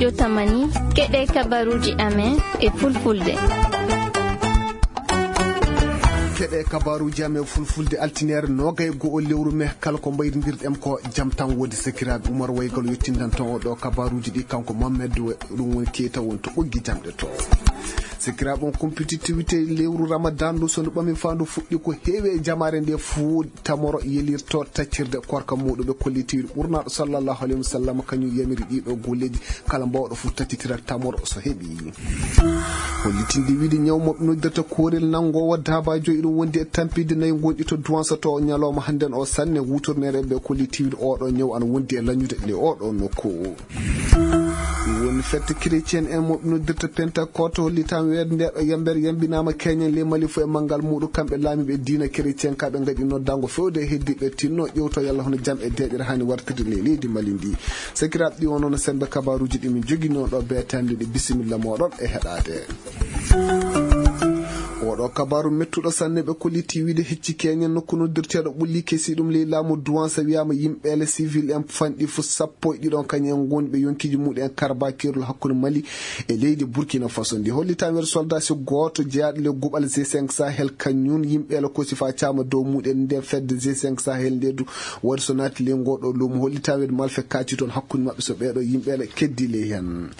tamani keɗe kabaruji amen e fulfulde. keɗe kabaruji amen fulfulde altinere nogay go'o lewru me kala ko mbayrindirɗem ko jam tan wodi sekiraɓe Oumar Waygal yettindan ton oɗo kabaruji ɗi kanko Mamadou ɗum woni keta won to ɓoggi jamɗe to sekiraɓe compétitivité lewru Ramadan ɗo so ɓami fandu fuɗɗi ko heewi e jamare nde fuu tamoro yelirto taccirde korka muɗum ɓe kollitiwi ɓurnaɗo sallallahu alayhi wa sallam kañum yamiri ɗiɗo golleji kala mbawɗo fu taccitira tamoro so heeɓi kollitinde wiide ñawmoɓe noddirta korel nangowo dabajo iɗum wondi e tampide nayi gonɗi to duwansa to ñalawma hannden o sanne wuturnere ɓe kollitiwi oɗo ñaw ana wondi e lañude le oɗo nokku woni fête chrétien en moɓe noddirta Pentecôte hollitama weede ndeɗo yambere yambinama keñen le mali fo e manggal muɗum kamɓe laamiɓe diina chrétien kaɓe gaɗi noddango fewde heddiɓe tinno ƴewto yalla hono jam e deƴere hani wartirde le leydi mali ndi sekiraɓe ɗi wonono sembe kabaruji ɗi min jogui noon ɗo betande ɗi bisimilla moɗon e heɗade oɗo kabaru mettuɗo sanne ɓe kolliti wiide hecci keñen nokku noddirteɗo ɓulli kesi ɗum ley laamu douance wiyama yimɓele civil en fanɗi fo sappo e ɗiɗon kañen gonɓe yonkiji muɗum en karbakirol hakkude Mali e leydi Burkina Faso ndi hollitama wede soldat si goto jeyaɗo le guɓal G5 Sahel kañum yimɓele kosi fa cama dow muɗen nden fedde G5 Sahel ndedu waɗi so naati le ngoɗo luumu hollitama wede malfe kacci toon hakkude mabɓe so ɓeɗo yimɓele keddi le hen